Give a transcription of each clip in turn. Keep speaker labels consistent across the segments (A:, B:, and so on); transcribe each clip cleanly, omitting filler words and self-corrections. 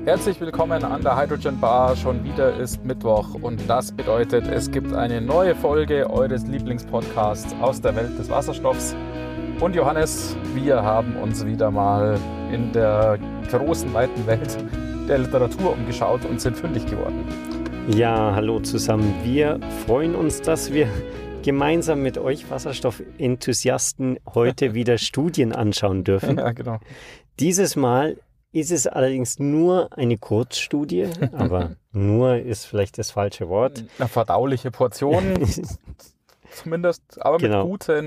A: Herzlich willkommen an der Hydrogen Bar. Schon wieder ist Mittwoch und das bedeutet, es gibt eine neue Folge eures Lieblingspodcasts aus der Welt des Wasserstoffs. Und Johannes, wir haben uns wieder mal in der großen, weiten Welt der Literatur umgeschaut und sind fündig geworden.
B: Ja, hallo zusammen. Wir freuen uns, dass wir gemeinsam mit euch Wasserstoffenthusiasten heute wieder Studien anschauen dürfen.
A: Ja, genau.
B: Dieses Mal ist es allerdings nur eine Kurzstudie, aber nur ist vielleicht das falsche Wort.
A: Eine verdauliche Portion, zumindest, aber
B: Genau.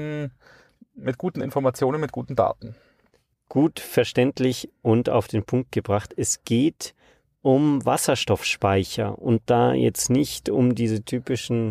A: mit guten Informationen, mit guten Daten.
B: Gut verständlich und auf den Punkt gebracht. Es geht um Wasserstoffspeicher und da jetzt nicht um diese typischen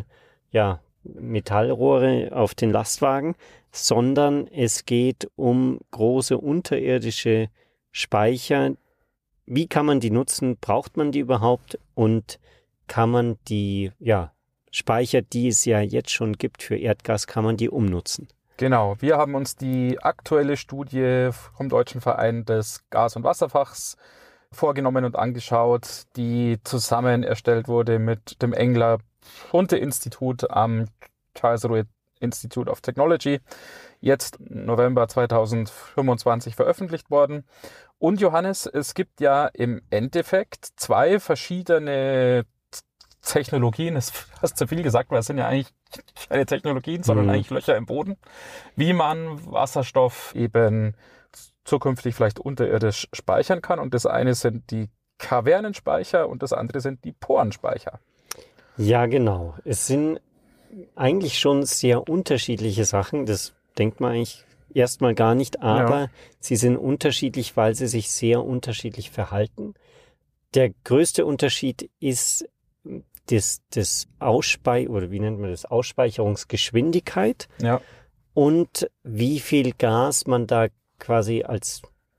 B: Metallrohre auf den Lastwagen, sondern es geht um große unterirdische Speicher. Wie kann man die nutzen? Braucht man die überhaupt? Und kann man die Speicher, die es ja jetzt schon gibt für Erdgas, kann man die umnutzen?
A: Genau, wir haben uns die aktuelle Studie vom Deutschen Verein des Gas- und Wasserfachs vorgenommen und angeschaut, die zusammen erstellt wurde mit dem Engler-Hunte-Institut am Karlsruhe Institute of Technology, jetzt November 2025 veröffentlicht worden. Und Johannes, es gibt ja im Endeffekt zwei verschiedene Technologien, das ist fast zu viel gesagt, weil es sind ja eigentlich keine Technologien, sondern eigentlich Löcher im Boden, wie man Wasserstoff eben zukünftig vielleicht unterirdisch speichern kann. Und das eine sind die Kavernenspeicher und das andere sind die Porenspeicher.
B: Ja, genau. Es sind eigentlich schon sehr unterschiedliche Sachen. Das denkt man eigentlich erstmal gar nicht, aber sie sind unterschiedlich, weil sie sich sehr unterschiedlich verhalten. Der größte Unterschied ist das Ausspeicherungsgeschwindigkeit und wie viel Gas man da quasi als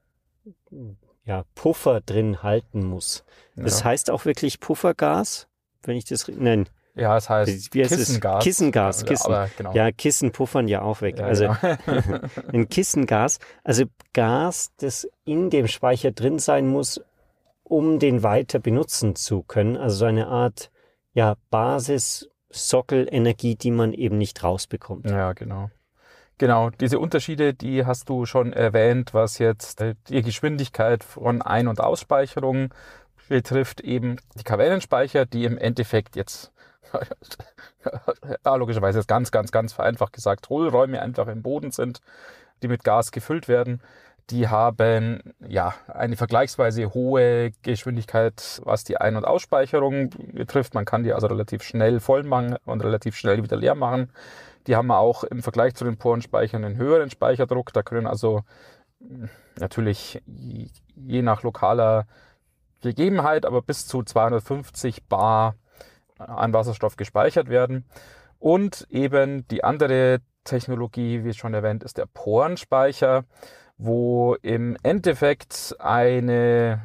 B: Puffer drin halten muss. Das heißt auch wirklich Puffergas, wenn ich das nenne.
A: Ja, es heißt Kissengas.
B: Kissengas.
A: Aber genau.
B: Ja, Kissen puffern ja auch weg.
A: Ja,
B: also
A: genau.
B: ein Kissengas, also Gas, das in dem Speicher drin sein muss, um den weiter benutzen zu können. Also so eine Art Basis-Sockelenergie, die man eben nicht rausbekommt.
A: Ja, genau. Genau, diese Unterschiede, die hast du schon erwähnt, was jetzt die Geschwindigkeit von Ein- und Ausspeicherung betrifft, eben die Kavernenspeicher, die im Endeffekt jetzt, logischerweise ist ganz vereinfacht gesagt, Hohlräume einfach im Boden sind, die mit Gas gefüllt werden. Die haben eine vergleichsweise hohe Geschwindigkeit, was die Ein- und Ausspeicherung betrifft. Man kann die also relativ schnell voll machen und relativ schnell wieder leer machen. Die haben auch im Vergleich zu den Porenspeichern einen höheren Speicherdruck. Da können also natürlich je nach lokaler Gegebenheit, aber bis zu 250 Bar an Wasserstoff gespeichert werden. Und eben die andere Technologie, wie schon erwähnt, ist der Porenspeicher, wo im Endeffekt eine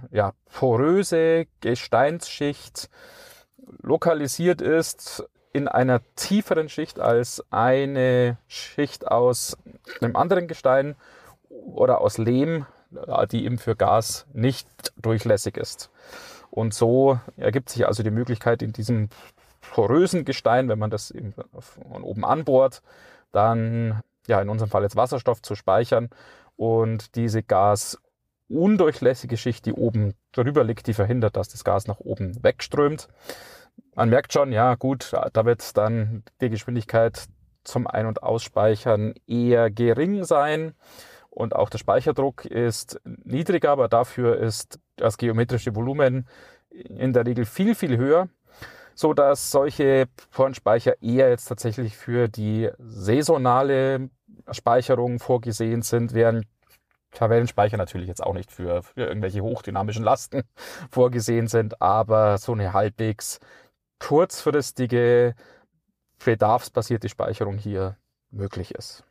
A: poröse Gesteinsschicht lokalisiert ist in einer tieferen Schicht als eine Schicht aus einem anderen Gestein oder aus Lehm, die eben für Gas nicht durchlässig ist. Und so ergibt sich also die Möglichkeit, in diesem porösen Gestein, wenn man das eben von oben anbohrt, dann in unserem Fall jetzt Wasserstoff zu speichern. Und diese gasundurchlässige Schicht, die oben drüber liegt, die verhindert, dass das Gas nach oben wegströmt. Man merkt schon, da wird dann die Geschwindigkeit zum Ein- und Ausspeichern eher gering sein. Und auch der Speicherdruck ist niedriger, aber dafür ist das geometrische Volumen in der Regel viel, viel höher, sodass solche Porenspeicher eher jetzt tatsächlich für die saisonale Speicherung vorgesehen sind, während Kavernenspeicher natürlich jetzt auch nicht für irgendwelche hochdynamischen Lasten vorgesehen sind, aber so eine halbwegs kurzfristige, bedarfsbasierte Speicherung hier möglich ist.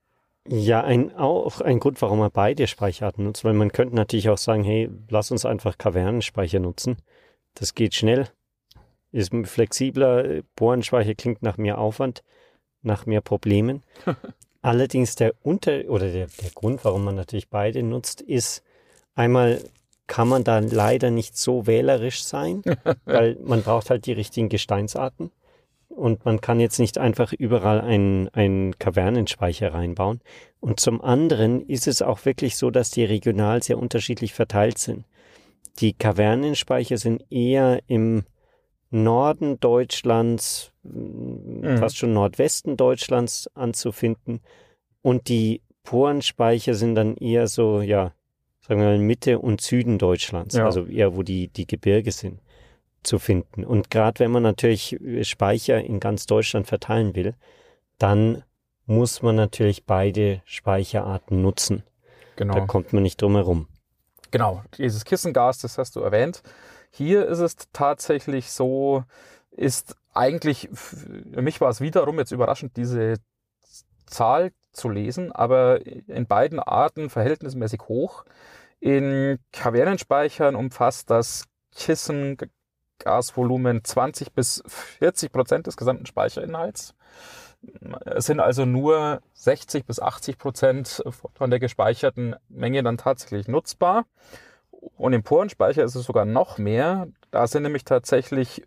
B: Ja, auch ein Grund, warum man beide Speicherarten nutzt, weil man könnte natürlich auch sagen, hey, lass uns einfach Kavernenspeicher nutzen. Das geht schnell, ist flexibler, Porenspeicher klingt nach mehr Aufwand, nach mehr Problemen. Allerdings der Grund, warum man natürlich beide nutzt, ist einmal kann man da leider nicht so wählerisch sein, weil man braucht halt die richtigen Gesteinsarten. Und man kann jetzt nicht einfach überall einen Kavernenspeicher reinbauen. Und zum anderen ist es auch wirklich so, dass die regional sehr unterschiedlich verteilt sind. Die Kavernenspeicher sind eher im Norden Deutschlands, fast schon Nordwesten Deutschlands anzufinden. Und die Porenspeicher sind dann eher so, ja, sagen wir mal Mitte und Süden Deutschlands, also eher wo die Gebirge sind, zu finden. Und gerade wenn man natürlich Speicher in ganz Deutschland verteilen will, dann muss man natürlich beide Speicherarten nutzen.
A: Genau.
B: Da kommt man nicht drum herum.
A: Genau, dieses Kissengas, das hast du erwähnt. Hier ist es tatsächlich so, ist eigentlich, für mich war es wiederum jetzt überraschend, diese Zahl zu lesen, aber in beiden Arten verhältnismäßig hoch. In Kavernenspeichern umfasst das Kissengasvolumen 20-40% des gesamten Speicherinhalts. Es sind also nur 60-80% von der gespeicherten Menge dann tatsächlich nutzbar. Und im Porenspeicher ist es sogar noch mehr. Da sind nämlich tatsächlich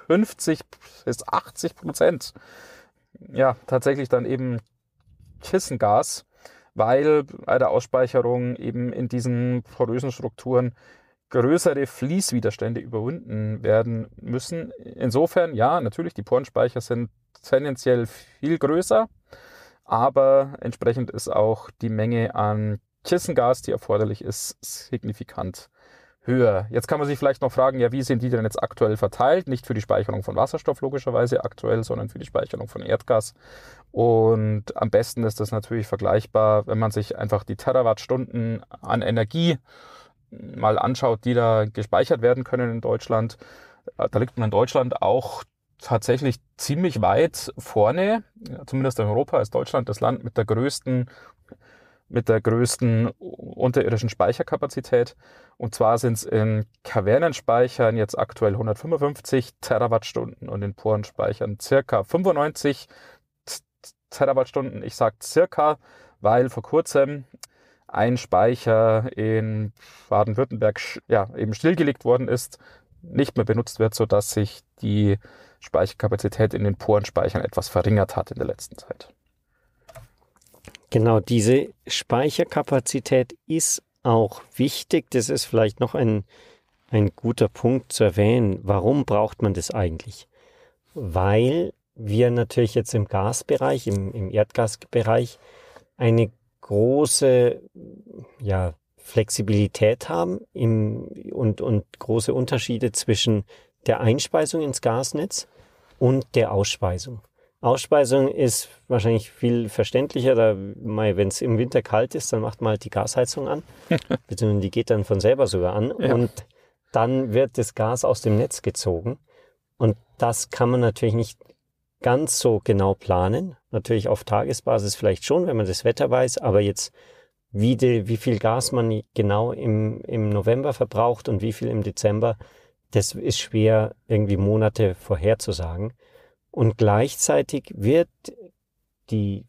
A: 50-80% tatsächlich dann eben Kissengas, weil bei der Ausspeicherung eben in diesen porösen Strukturen größere Fließwiderstände überwunden werden müssen. Insofern, ja, natürlich, die Porenspeicher sind tendenziell viel größer, aber entsprechend ist auch die Menge an Kissengas, die erforderlich ist, signifikant höher. Jetzt kann man sich vielleicht noch fragen, ja, wie sind die denn jetzt aktuell verteilt? Nicht für die Speicherung von Wasserstoff logischerweise aktuell, sondern für die Speicherung von Erdgas. Und am besten ist das natürlich vergleichbar, wenn man sich einfach die Terawattstunden an Energie mal anschaut, die da gespeichert werden können in Deutschland. Da liegt man in Deutschland auch tatsächlich ziemlich weit vorne. Zumindest in Europa ist Deutschland das Land mit der größten unterirdischen Speicherkapazität. Und zwar sind es in Kavernenspeichern jetzt aktuell 155 Terawattstunden und in Porenspeichern circa 95 Terawattstunden. Ich sage circa, weil vor kurzem ein Speicher in Baden-Württemberg eben stillgelegt worden ist, nicht mehr benutzt wird, sodass sich die Speicherkapazität in den Porenspeichern etwas verringert hat in der letzten Zeit.
B: Genau, diese Speicherkapazität ist auch wichtig. Das ist vielleicht noch ein guter Punkt zu erwähnen. Warum braucht man das eigentlich? Weil wir natürlich jetzt im Gasbereich, im Erdgasbereich, eine große Flexibilität haben und große Unterschiede zwischen der Einspeisung ins Gasnetz und der Ausspeisung. Ausspeisung ist wahrscheinlich viel verständlicher. Wenn es im Winter kalt ist, dann macht man halt die Gasheizung an. Beziehungsweise die geht dann von selber sogar an. Ja. Und dann wird das Gas aus dem Netz gezogen. Und das kann man natürlich nicht ganz so genau planen. Natürlich auf Tagesbasis vielleicht schon, wenn man das Wetter weiß. Aber jetzt, wie viel Gas man genau im November verbraucht und wie viel im Dezember, das ist schwer irgendwie Monate vorherzusagen. Und gleichzeitig wird die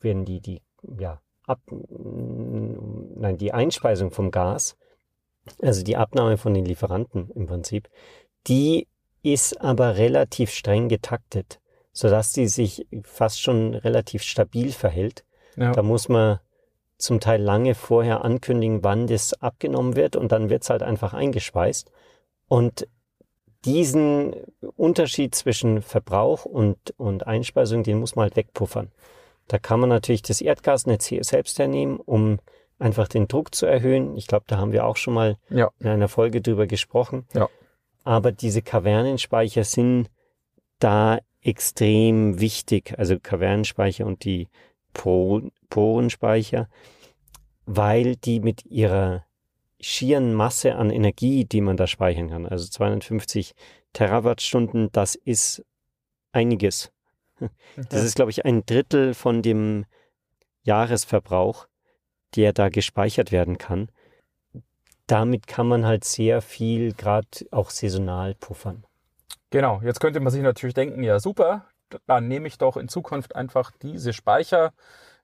B: Einspeisung vom Gas, also die Abnahme von den Lieferanten im Prinzip, die ist aber relativ streng getaktet, sodass die sich fast schon relativ stabil verhält. Ja. Da muss man zum Teil lange vorher ankündigen, wann das abgenommen wird, und dann wird es halt einfach eingespeist. Und diesen Unterschied zwischen Verbrauch und Einspeisung, den muss man halt wegpuffern. Da kann man natürlich das Erdgasnetz hier selbst hernehmen, um einfach den Druck zu erhöhen. Ich glaube, da haben wir auch schon mal in einer Folge drüber gesprochen. Ja. Aber diese Kavernenspeicher sind da extrem wichtig, also Kavernenspeicher und die Porenspeicher, weil die mit ihrer schieren Masse an Energie, die man da speichern kann, also 250 Terawattstunden, das ist einiges. Das ist, glaube ich, 1/3 von dem Jahresverbrauch, der da gespeichert werden kann. Damit kann man halt sehr viel, gerade auch saisonal, puffern.
A: Genau, jetzt könnte man sich natürlich denken, ja super, dann nehme ich doch in Zukunft einfach diese Speicher,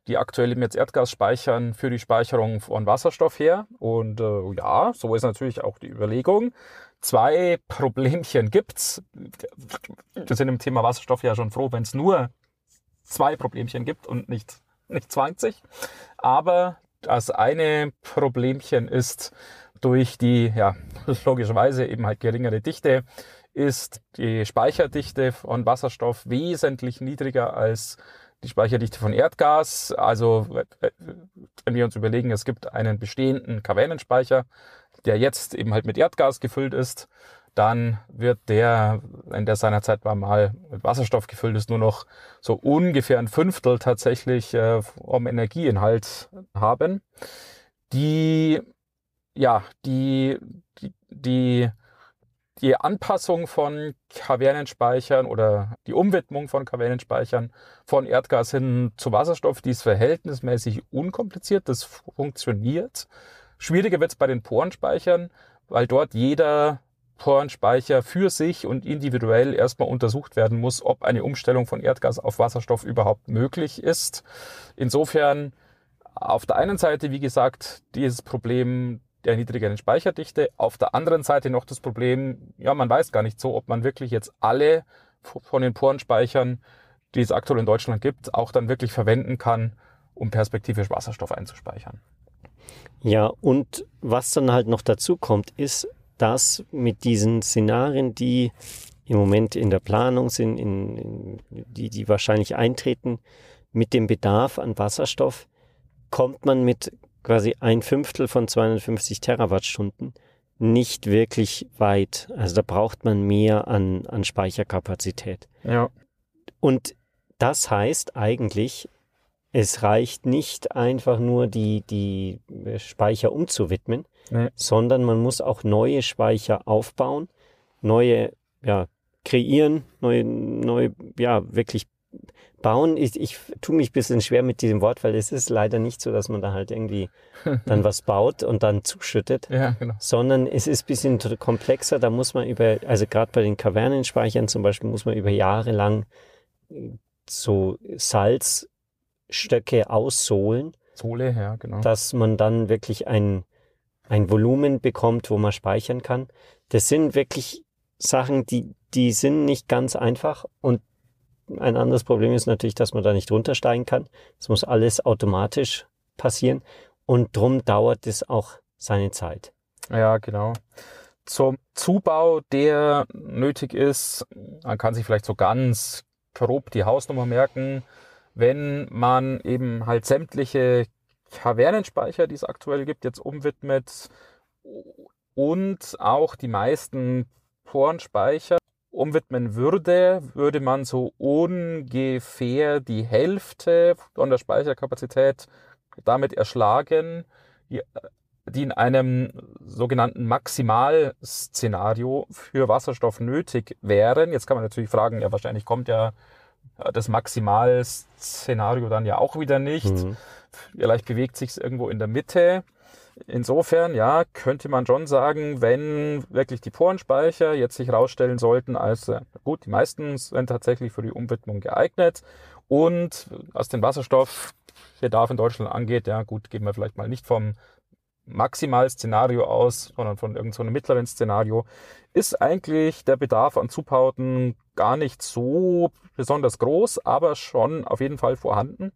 A: die aktuell eben jetzt Erdgas speichern für die Speicherung von Wasserstoff her. Und ja, so ist natürlich auch die Überlegung. 2 Problemchen gibt's. Wir sind im Thema Wasserstoff ja schon froh, wenn es nur 2 Problemchen gibt und nicht 20. Aber das eine Problemchen ist, durch die, ja, logischerweise eben halt geringere Dichte, ist die Speicherdichte von Wasserstoff wesentlich niedriger als die Speicherdichte von Erdgas. Also wenn wir uns überlegen, es gibt einen bestehenden Kavernenspeicher, der jetzt eben halt mit Erdgas gefüllt ist, dann wird der, wenn der seinerzeit mal mit Wasserstoff gefüllt ist, nur noch so ungefähr ein Fünftel tatsächlich vom Energieinhalt haben. Die Anpassung von Kavernenspeichern oder die Umwidmung von Kavernenspeichern von Erdgas hin zu Wasserstoff, die ist verhältnismäßig unkompliziert, das funktioniert. Schwieriger wird es bei den Porenspeichern, weil dort jeder Porenspeicher für sich und individuell erstmal untersucht werden muss, ob eine Umstellung von Erdgas auf Wasserstoff überhaupt möglich ist. Insofern auf der einen Seite, wie gesagt, dieses Problem der niedrigeren Speicherdichte, auf der anderen Seite noch das Problem, ja, man weiß gar nicht so, ob man wirklich jetzt alle von den Porenspeichern, die es aktuell in Deutschland gibt, auch dann wirklich verwenden kann, um perspektivisch Wasserstoff einzuspeichern.
B: Ja, und was dann halt noch dazu kommt, ist, dass mit diesen Szenarien, die im Moment in der Planung sind, die wahrscheinlich eintreten, mit dem Bedarf an Wasserstoff, kommt man mit quasi 1/5 von 250 Terawattstunden nicht wirklich weit. Also da braucht man mehr an Speicherkapazität.
A: Ja.
B: Und das heißt eigentlich, es reicht nicht einfach nur die Speicher umzuwidmen, sondern man muss auch neue Speicher aufbauen, neue kreieren, neue wirklich bauen. Ich tue mich ein bisschen schwer mit diesem Wort, weil es ist leider nicht so, dass man da halt irgendwie dann was baut und dann zuschüttet, sondern es ist ein bisschen komplexer. Da muss man also gerade bei den Kavernenspeichern zum Beispiel, muss man über Jahre lang so Salzstöcke aussohlen,
A: Sohle, ja, genau.
B: dass man dann wirklich ein Volumen bekommt, wo man speichern kann. Das sind wirklich Sachen, die sind nicht ganz einfach, und ein anderes Problem ist natürlich, dass man da nicht runtersteigen kann. Es muss alles automatisch passieren, und drum dauert es auch seine Zeit.
A: Ja, genau. Zum Zubau, der nötig ist, man kann sich vielleicht so ganz grob die Hausnummer merken, wenn man eben halt sämtliche Kavernenspeicher, die es aktuell gibt, jetzt umwidmet und auch die meisten Porenspeicher umwidmen würde man so ungefähr die Hälfte von der Speicherkapazität damit erschlagen, die in einem sogenannten Maximalszenario für Wasserstoff nötig wären. Jetzt kann man natürlich fragen, ja, wahrscheinlich kommt ja das Maximalszenario dann ja auch wieder nicht. Vielleicht bewegt sich es irgendwo in der Mitte. Insofern, ja, könnte man schon sagen, wenn wirklich die Porenspeicher jetzt sich herausstellen sollten, als gut, die meisten sind tatsächlich für die Umwidmung geeignet, und was den Wasserstoffbedarf in Deutschland angeht, ja gut, gehen wir vielleicht mal nicht vom Maximalszenario aus, sondern von irgendeinem so mittleren Szenario, ist eigentlich der Bedarf an Zubauten gar nicht so besonders groß, aber schon auf jeden Fall vorhanden.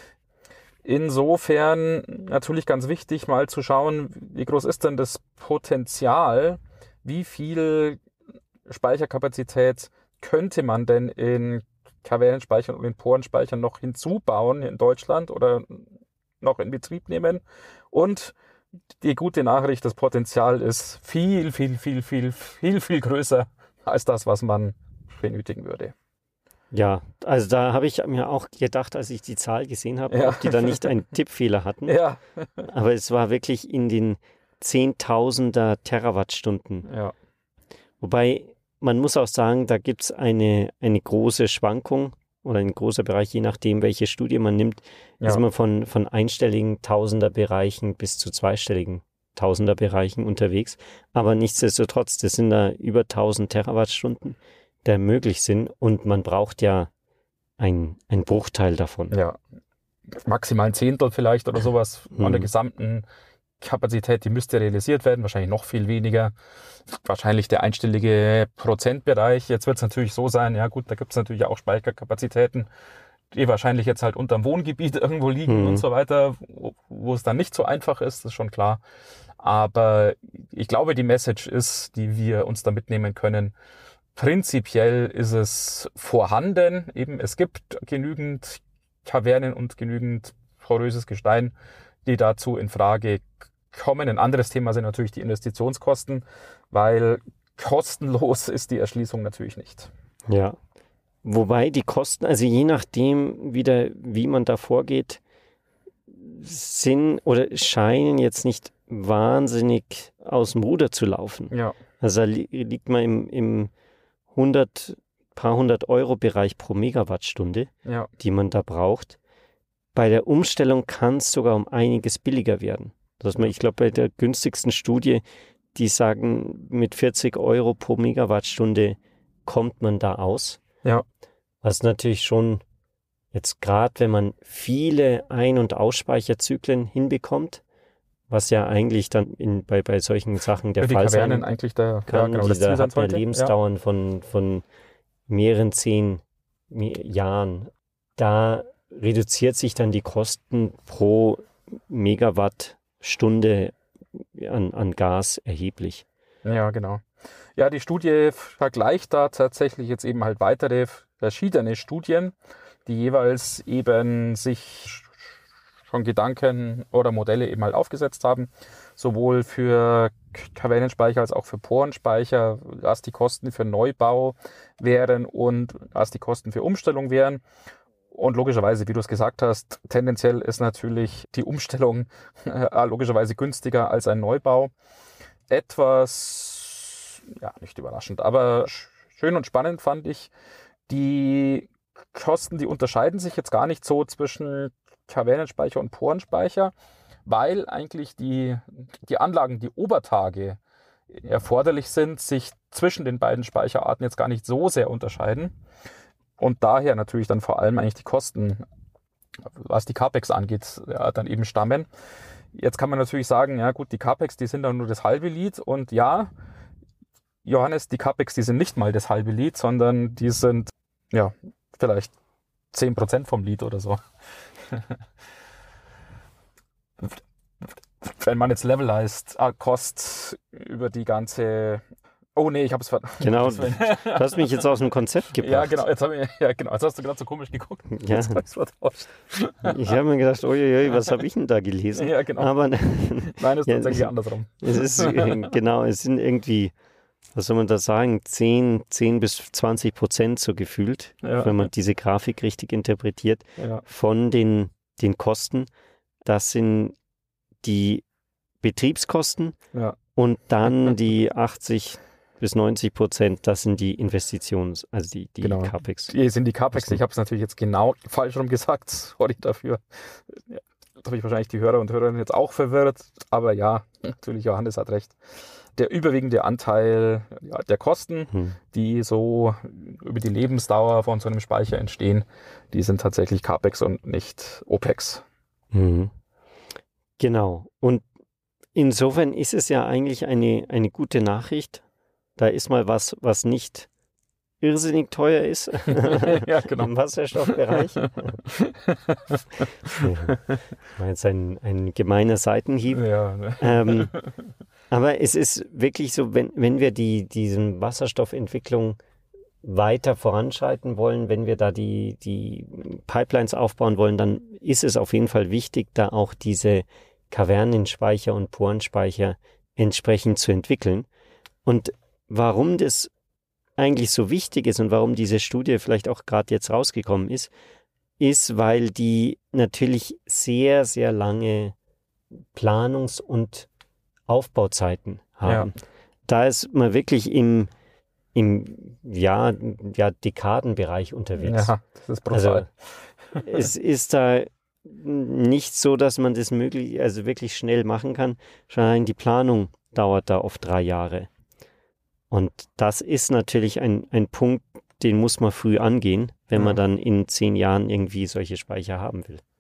A: Insofern natürlich ganz wichtig, mal zu schauen, wie groß ist denn das Potenzial, wie viel Speicherkapazität könnte man denn in Kavernenspeichern und in Porenspeichern noch hinzubauen in Deutschland oder noch in Betrieb nehmen. Und die gute Nachricht, das Potenzial ist viel, viel, viel, viel, viel, viel größer als das, was man benötigen würde.
B: Ja, also da habe ich mir auch gedacht, als ich die Zahl gesehen habe, ob die da nicht einen Tippfehler hatten.
A: Ja.
B: Aber es war wirklich in den Zehntausender Terawattstunden.
A: Ja.
B: Wobei, man muss auch sagen, da gibt es eine große Schwankung oder ein großer Bereich, je nachdem, welche Studie man nimmt, ist man von einstelligen Tausenderbereichen bis zu zweistelligen Tausenderbereichen unterwegs. Aber nichtsdestotrotz, das sind da über 1000 Terawattstunden, der möglich sind, und man braucht ja einen Bruchteil davon.
A: Ja, maximal ein Zehntel vielleicht oder sowas an der gesamten Kapazität, die müsste realisiert werden, wahrscheinlich noch viel weniger. Wahrscheinlich der einstellige Prozentbereich. Jetzt wird es natürlich so sein, ja gut, da gibt es natürlich auch Speicherkapazitäten, die wahrscheinlich jetzt halt unterm Wohngebiet irgendwo liegen und so weiter, wo es dann nicht so einfach ist, ist schon klar. Aber ich glaube, die Message ist, die wir uns da mitnehmen können, prinzipiell ist es vorhanden. Eben, es gibt genügend Kavernen und genügend poröses Gestein, die dazu in Frage kommen. Ein anderes Thema sind natürlich die Investitionskosten, weil kostenlos ist die Erschließung natürlich nicht.
B: Ja, wobei die Kosten, also je nachdem wieder, wie man da vorgeht, sind oder scheinen jetzt nicht wahnsinnig aus dem Ruder zu laufen.
A: Ja.
B: Also da liegt man im paar hundert Euro Bereich pro Megawattstunde,
A: Ja.
B: die man da braucht. Bei der Umstellung kann es sogar um einiges billiger werden. Ich glaube, bei der günstigsten Studie, die sagen, mit 40 Euro pro Megawattstunde kommt man da aus.
A: Ja.
B: Was natürlich schon jetzt gerade, wenn man viele Ein- und Ausspeicherzyklen hinbekommt, was ja eigentlich dann bei solchen Sachen der
A: Für die
B: Fall
A: Kavernen
B: sein
A: eigentlich
B: kann,
A: das Ziel
B: dieser
A: sein
B: hat ja
A: sollte.
B: Lebensdauern von mehreren 10 Jahren. Da reduziert sich dann die Kosten pro Megawattstunde an Gas erheblich.
A: Ja, genau. Ja, die Studie vergleicht da tatsächlich jetzt eben halt weitere verschiedene Studien, die jeweils eben sich schon Gedanken oder Modelle eben halt aufgesetzt haben, sowohl für Kavernenspeicher als auch für Porenspeicher, was die Kosten für Neubau wären und was die Kosten für Umstellung wären. Und logischerweise, wie du es gesagt hast, tendenziell ist natürlich die Umstellung logischerweise günstiger als ein Neubau. Etwas, ja, nicht überraschend, aber schön und spannend fand ich, die Kosten, die unterscheiden sich jetzt gar nicht so zwischen Kavernenspeicher und Porenspeicher, weil eigentlich die Anlagen, die Obertage erforderlich sind, sich zwischen den beiden Speicherarten jetzt gar nicht so sehr unterscheiden. Und daher natürlich dann vor allem eigentlich die Kosten, was die CapEx angeht, ja, dann eben stammen. Jetzt kann man natürlich sagen, ja gut, die CapEx, die sind dann nur das halbe Lied. Und ja, Johannes, die CapEx, die sind nicht mal das halbe Lied, sondern die sind ja vielleicht 10% vom Lied oder so. Wenn man jetzt levelized Cost über die ganze... Oh nee, ich habe es verdammt.
B: Genau, du hast mich jetzt aus dem Konzept gebracht.
A: Ja, genau, jetzt hast du gerade so komisch geguckt.
B: Ja.
A: Jetzt habe ich es vertauscht.
B: Ich habe mir gedacht, uiuiui, was habe ich denn da gelesen?
A: Ja, genau.
B: Aber
A: Nein, es ist tatsächlich andersrum.
B: Es ist, genau, es sind irgendwie, was soll man da sagen, 10 bis 20% so gefühlt, wenn man diese Grafik richtig interpretiert, von den Kosten. Das sind die Betriebskosten und dann die 80 bis 90%, das sind die also die
A: genau.
B: CapEx.
A: Die sind die CapEx. Ich habe es natürlich jetzt genau falsch rum gesagt. Sorry dafür. Ja, da habe ich wahrscheinlich die Hörer und Hörerinnen jetzt auch verwirrt. Aber ja, natürlich, Johannes hat recht. Der überwiegende Anteil der Kosten, die so über die Lebensdauer von so einem Speicher entstehen, die sind tatsächlich CapEx und nicht OpEx.
B: Mhm. Genau. Und insofern ist es ja eigentlich eine gute Nachricht. Da ist mal was nicht irrsinnig teuer ist
A: ja, genau.
B: im Wasserstoffbereich. War jetzt ein gemeiner Seitenhieb.
A: Ja, ne?
B: Aber es ist wirklich so, wenn wir diese Wasserstoffentwicklung weiter voranschreiten wollen, wenn wir da die Pipelines aufbauen wollen, dann ist es auf jeden Fall wichtig, da auch diese Kavernenspeicher und Porenspeicher entsprechend zu entwickeln. Und warum das eigentlich so wichtig ist und warum diese Studie vielleicht auch gerade jetzt rausgekommen ist, weil die natürlich sehr, sehr lange Planungs- und Aufbauzeiten haben. Ja. Da ist man wirklich im Dekadenbereich unterwegs.
A: Ja, das ist brutal.
B: Also, es ist da nicht so, dass man das wirklich schnell machen kann. Schon allein die Planung dauert da oft 3 Jahre. Und das ist natürlich ein Punkt, den muss man früh angehen, wenn man dann in 10 Jahren irgendwie solche Speicher haben will.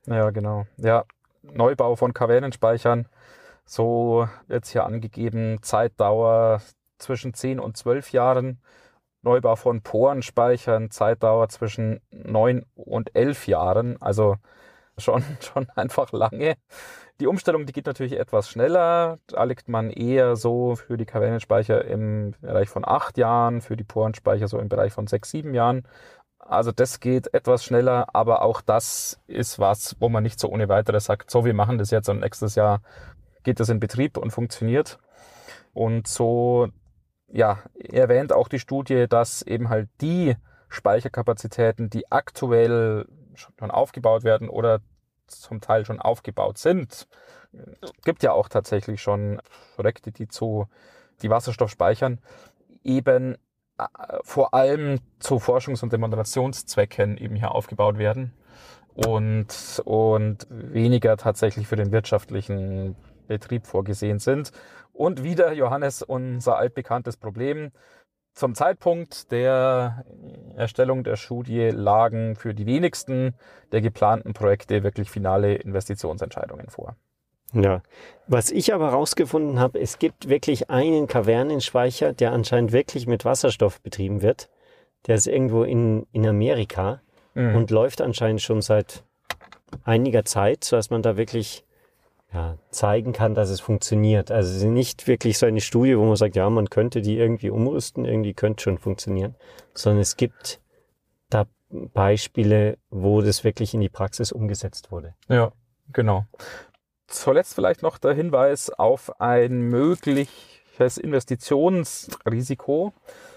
A: Ja, genau. Ja, Neubau von Kavernenspeichern, so jetzt hier angegeben, Zeitdauer zwischen 10 und 12 Jahren. Neubau von Porenspeichern, Zeitdauer zwischen 9 und 11 Jahren, also schon einfach lange. Die Umstellung, die geht natürlich etwas schneller. Da liegt man eher so für die Kavernenspeicher im Bereich von 8 Jahren, für die Porenspeicher so im Bereich von 6, 7 Jahren. Also das geht etwas schneller, aber auch das ist was, wo man nicht so ohne weiteres sagt, so, wir machen das jetzt und nächstes Jahr geht das in Betrieb und funktioniert. Und so, ja, erwähnt auch die Studie, dass eben halt die Speicherkapazitäten, die aktuell schon aufgebaut werden oder zum Teil schon aufgebaut sind, gibt ja auch tatsächlich schon Projekte, die Wasserstoff speichern, eben vor allem zu Forschungs- und Demonstrationszwecken eben hier aufgebaut werden und weniger tatsächlich für den wirtschaftlichen Betrieb vorgesehen sind. Und wieder, Johannes, unser altbekanntes Problem. Zum Zeitpunkt der Erstellung der Studie lagen für die wenigsten der geplanten Projekte wirklich finale Investitionsentscheidungen vor.
B: Ja, was ich aber herausgefunden habe, es gibt wirklich einen Kavernenspeicher, der anscheinend wirklich mit Wasserstoff betrieben wird. Der ist irgendwo in Amerika und läuft anscheinend schon seit einiger Zeit, sodass man da wirklich zeigen kann, dass es funktioniert. Also es ist nicht wirklich so eine Studie, wo man sagt, ja, man könnte die irgendwie umrüsten, irgendwie könnte schon funktionieren, sondern es gibt da Beispiele, wo das wirklich in die Praxis umgesetzt wurde.
A: Ja, genau. Zuletzt vielleicht noch der Hinweis auf ein mögliches Investitionsrisiko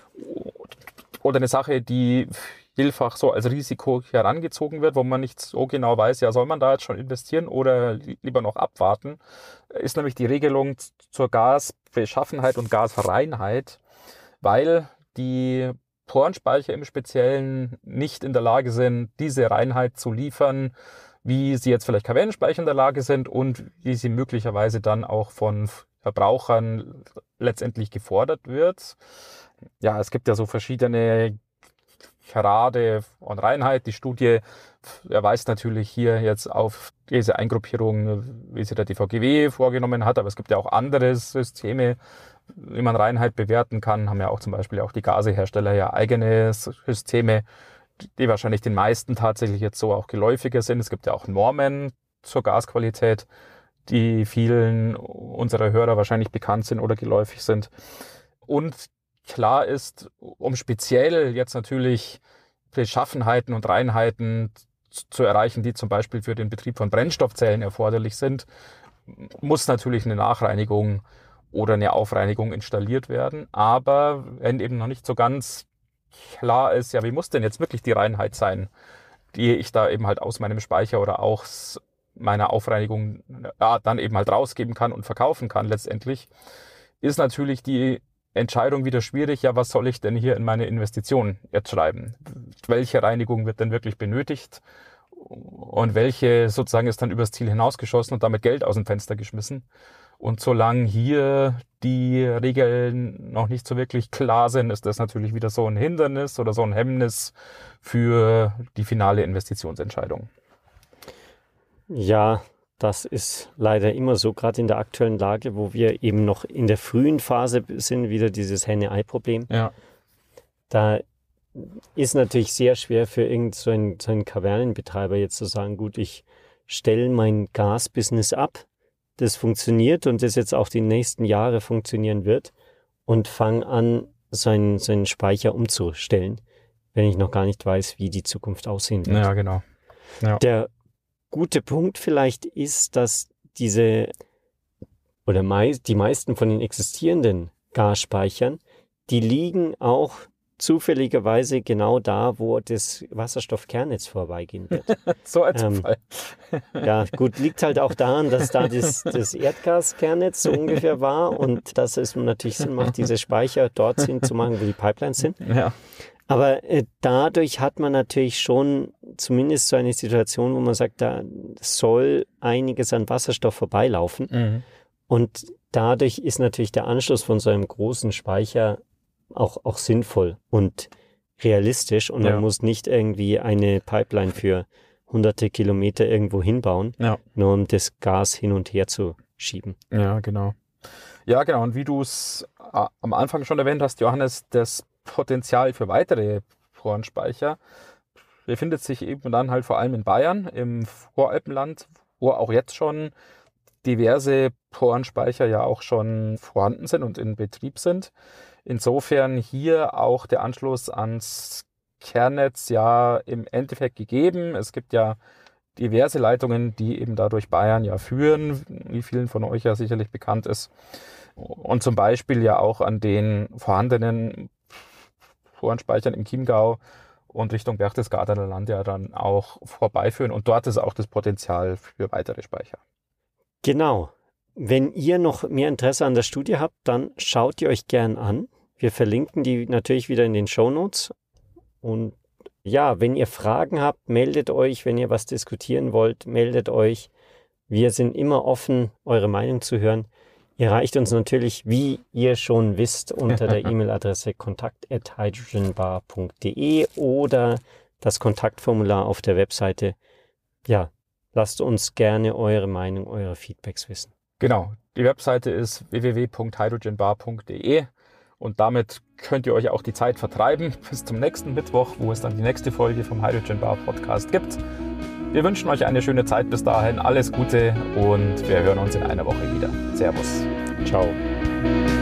A: oder eine Sache, die vielfach so als Risiko herangezogen wird, wo man nicht so genau weiß, ja, soll man da jetzt schon investieren oder lieber noch abwarten, ist nämlich die Regelung zur Gasbeschaffenheit und Gasreinheit, weil die Porenspeicher im Speziellen nicht in der Lage sind, diese Reinheit zu liefern, wie sie jetzt vielleicht Kavernenspeicher in der Lage sind und wie sie möglicherweise dann auch von Verbrauchern letztendlich gefordert wird. Ja, es gibt ja so verschiedene Grade und Reinheit. Die Studie erweist natürlich hier jetzt auf diese Eingruppierung, wie sie der DVGW vorgenommen hat, aber es gibt ja auch andere Systeme, wie man Reinheit bewerten kann, haben ja auch zum Beispiel auch die Gasehersteller ja eigene Systeme, die wahrscheinlich den meisten tatsächlich jetzt so auch geläufiger sind. Es gibt ja auch Normen zur Gasqualität, die vielen unserer Hörer wahrscheinlich bekannt sind oder geläufig sind. Und klar ist, um speziell jetzt natürlich Beschaffenheiten und Reinheiten zu erreichen, die zum Beispiel für den Betrieb von Brennstoffzellen erforderlich sind, muss natürlich eine Nachreinigung oder eine Aufreinigung installiert werden. Aber wenn eben noch nicht so ganz klar ist, ja, wie muss denn jetzt wirklich die Reinheit sein, die ich da eben halt aus meinem Speicher oder aus meiner Aufreinigung dann eben halt rausgeben kann und verkaufen kann letztendlich, ist natürlich die Entscheidung wieder schwierig, ja, was soll ich denn hier in meine Investition jetzt schreiben? Welche Reinigung wird denn wirklich benötigt? Und welche sozusagen ist dann übers Ziel hinausgeschossen und damit Geld aus dem Fenster geschmissen? Und solange hier die Regeln noch nicht so wirklich klar sind, ist das natürlich wieder so ein Hindernis oder so ein Hemmnis für die finale Investitionsentscheidung.
B: Ja, das ist leider immer so, gerade in der aktuellen Lage, wo wir eben noch in der frühen Phase sind, wieder dieses Henne-Ei-Problem.
A: Ja.
B: Da ist natürlich sehr schwer für so einen Kavernenbetreiber jetzt zu sagen, gut, ich stelle mein Gasbusiness ab, das funktioniert und das jetzt auch die nächsten Jahre funktionieren wird und fange an, seinen Speicher umzustellen, wenn ich noch gar nicht weiß, wie die Zukunft aussehen wird.
A: Ja, genau. Ja.
B: Der gute Punkt vielleicht ist, dass die meisten von den existierenden Gasspeichern, die liegen auch zufälligerweise genau da, wo das Wasserstoffkernnetz vorbeigehen wird.
A: So ein Zufall.
B: Ja, gut, liegt halt auch daran, dass da das Erdgaskernnetz so ungefähr war und dass es natürlich Sinn macht, diese Speicher dort zu machen, wo die Pipelines sind.
A: Ja.
B: Aber dadurch hat man natürlich schon zumindest so eine Situation, wo man sagt, da soll einiges an Wasserstoff vorbeilaufen.
A: Mhm.
B: Und dadurch ist natürlich der Anschluss von so einem großen Speicher auch sinnvoll und realistisch. Und man muss nicht irgendwie eine Pipeline für hunderte Kilometer irgendwo hinbauen,
A: Ja.
B: nur um das Gas hin und her zu schieben.
A: Ja, genau. Ja, genau. Und wie du es am Anfang schon erwähnt hast, Johannes, das Potenzial für weitere Porenspeicher befindet sich eben dann halt vor allem in Bayern, im Voralpenland, wo auch jetzt schon diverse Porenspeicher ja auch schon vorhanden sind und in Betrieb sind. Insofern hier auch der Anschluss ans Kernnetz ja im Endeffekt gegeben. Es gibt ja diverse Leitungen, die eben dadurch Bayern ja führen, wie vielen von euch ja sicherlich bekannt ist. Und zum Beispiel ja auch an den vorhandenen Porenspeichern im Chiemgau und Richtung Berchtesgadener Land ja dann auch vorbeiführen. Und dort ist auch das Potenzial für weitere Speicher.
B: Genau. Wenn ihr noch mehr Interesse an der Studie habt, dann schaut ihr euch gern an. Wir verlinken die natürlich wieder in den Shownotes. Und ja, wenn ihr Fragen habt, meldet euch. Wenn ihr was diskutieren wollt, meldet euch. Wir sind immer offen, eure Meinung zu hören. Ihr erreicht uns natürlich, wie ihr schon wisst, unter der E-Mail-Adresse kontakt@hydrogenbar.de oder das Kontaktformular auf der Webseite. Ja, lasst uns gerne eure Meinung, eure Feedbacks wissen.
A: Genau, die Webseite ist www.hydrogenbar.de und damit könnt ihr euch auch die Zeit vertreiben bis zum nächsten Mittwoch, wo es dann die nächste Folge vom Hydrogen Bar Podcast gibt. Wir wünschen euch eine schöne Zeit bis dahin, alles Gute und wir hören uns in einer Woche wieder. Servus.
B: Ciao.